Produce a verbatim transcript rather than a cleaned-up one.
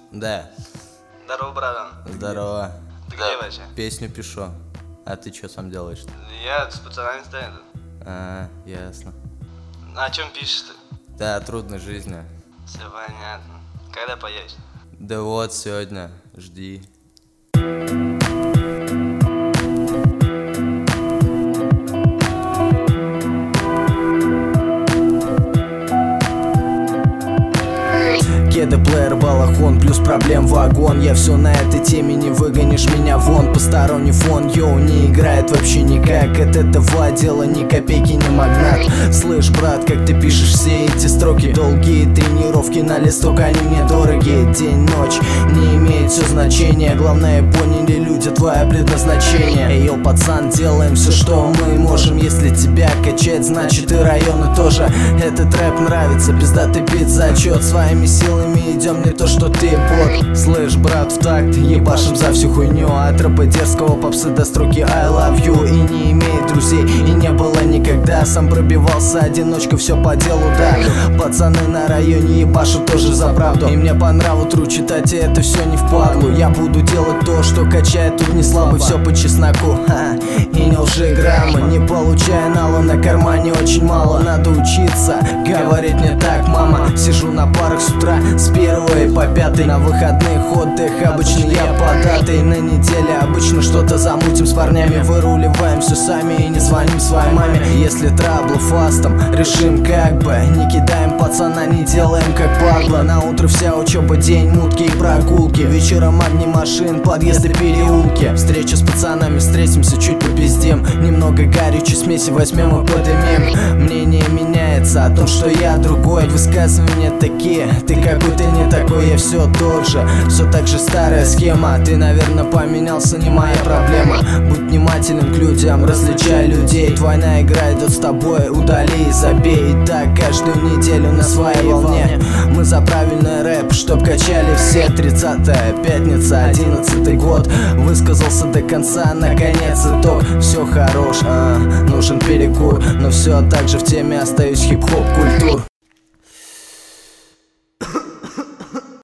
Да. Здорово, братан. Здорово. Ты где вообще? Песню пишу. А ты что сам делаешь? Я с пацанами стою. А, ясно. А о чем пишешь ты? Да, о трудной жизни. Все понятно. Когда поедешь? Да вот, сегодня. Жди. Кеды, плеер, балахон, плюс проблем вагон. Я все на этой теме, не выгонишь меня вон. Посторонний фон, йоу, не играет вообще никак. От этого отдела ни копейки не магнат. Слышь, брат, как ты пишешь все эти строки? Долгие тренировки на листок, они мне дорогие. День, ночь, не имеет все значения. Главное, поняли люди твое предназначение. Эй, йоу, пацан, делаем все, что мы можем. Если тебя качать, значит и районы тоже. Этот рэп нравится, пизда ты бит зачет. Своими силами идем, не то что ты бот. Слышь, брат, в такт, ебашим за всю хуйню. От рэпа дерзкого попсы до строки I love you. И не имеет друзей, и не было никогда. Сам пробивался одиночка, все по делу, да. Пацаны на районе ебашут тоже за правду. И мне по нраву тру читать, и это все не впадлу. Я буду делать то, что качает, тут не слабый, все по чесноку, ха. И не лжи граммы, не получая нала, на кармане очень мало. Надо учиться, говорить мне так, мама. Сижу на парах с утра, с первой по пятой. На выходных отдых, обычно я податый. На неделе обычно что-то замутим с парнями. Выруливаем все сами и не звоним своей маме. Если траблы фастом, решим как бы. Не кидаем пацана, не делаем как падла. На утро вся учеба, день, мутки и прогулки. Вечером огни машин, подъезды, переулки. Встреча с пацанами, встретимся, чуть попиздим. Немного горючей смеси возьмем и подымем. Мнение меняется о том, что я другой. Высказывания такие, ты какой-то не такой, я все тот же. Все так же старая схема. Ты, наверное, поменялся, не моя проблема. Будь внимателен к людям, различай людей. Твоя игра идет с тобой, удали и забей. И так каждую неделю на своей волне. Мы за правильный рэп, чтоб качали все. Тридцатая пятница, одиннадцатый год. Высказался до конца, наконец итог. Все хорош, а, нужен перекур. Но все так же в теме остаюсь, хип-хоп культур.